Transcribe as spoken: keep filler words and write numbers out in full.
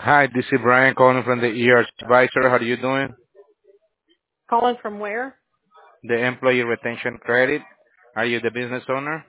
Hi, this is Brian calling from the E R Advisor. How are you doing? Calling from where? The Employee Retention Credit. Are you the business owner?